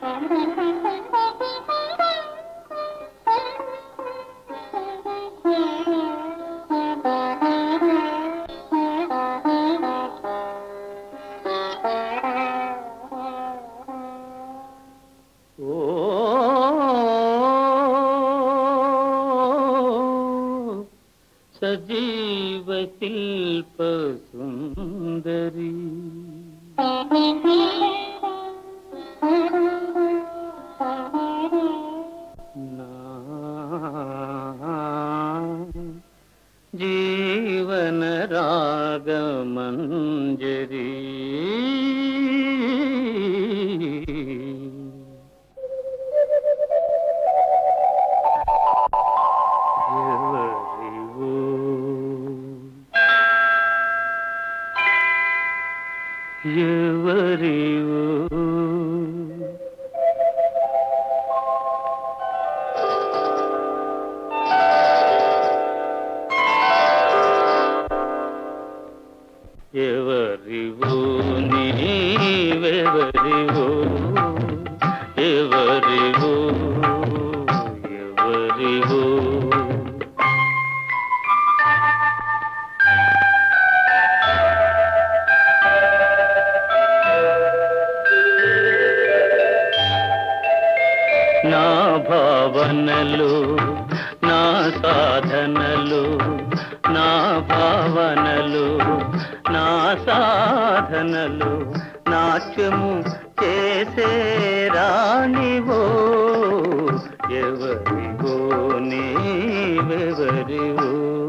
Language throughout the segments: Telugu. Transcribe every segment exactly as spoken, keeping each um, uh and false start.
సజీవ శిల్ప సుందరి నా జీవన రాగమంజరి ఎవరివో ఎవరివో నీవెవరివో ఎవరివో ఎవరివో నా భావనలు నా సాధనలు నా భావనలు నా సాధనలు నాట్యము చేసే రాణివో ఎవరివో నీవెవరివో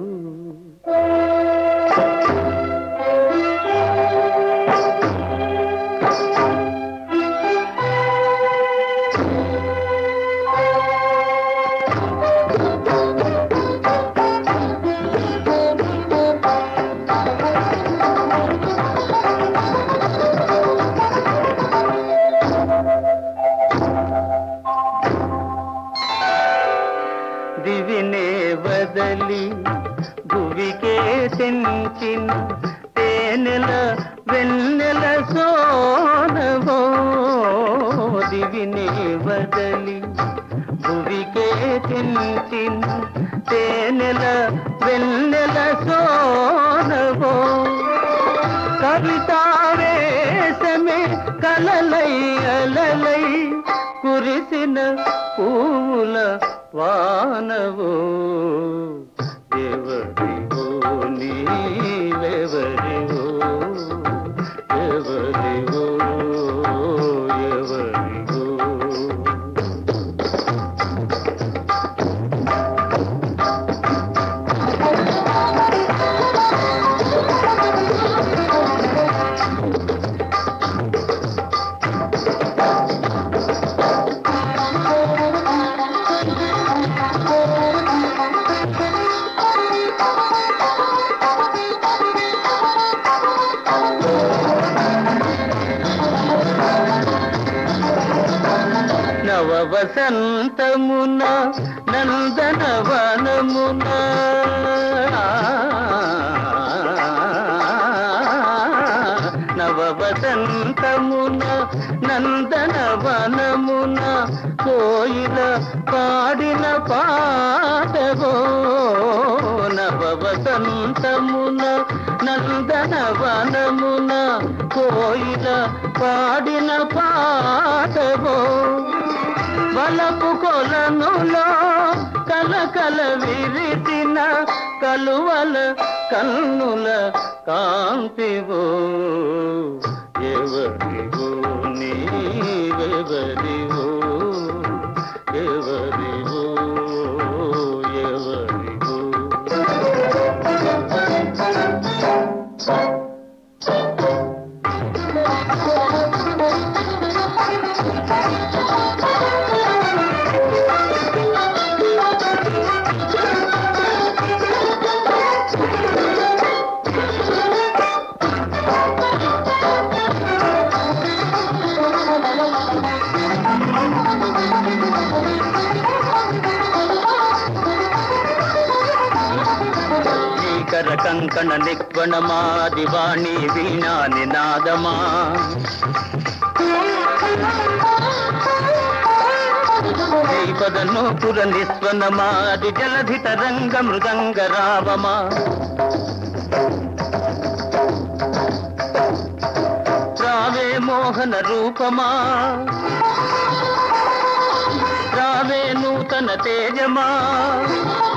దివినే వదలి భువికే తెంచిన తేనెల వెన్నెల సోనవో దివినే వదలి భువికే తెంచిన తేనెల వెన్నెల సోనవో కవితావేశమే కలలై అలలై కురిసిన పూల వానవో ఎవరివో నీవెవరివో ఎవరివో ఎవరివో నవ వసంతమున నందనవనమున నవ వసంతమున నందనవనమున కోయిల పాడిన పాటవో నవ వసంతమున నందనవనమున కోయిల పాడిన పాటవో వలపు కొలనులో కలకల విరిసిన కలువల కన్నుల కాంతివో ఎవరివో నీవెవరివో ఎవరివో ఎవరివో కర కంకణ నిక్వణమా దివాణి వీణా నినాదమా పదను పుర నిస్వనమాది జలధి తరంగ మృదంగ రావమా రావే మోహన రూపమా రావే నూతన తేజమా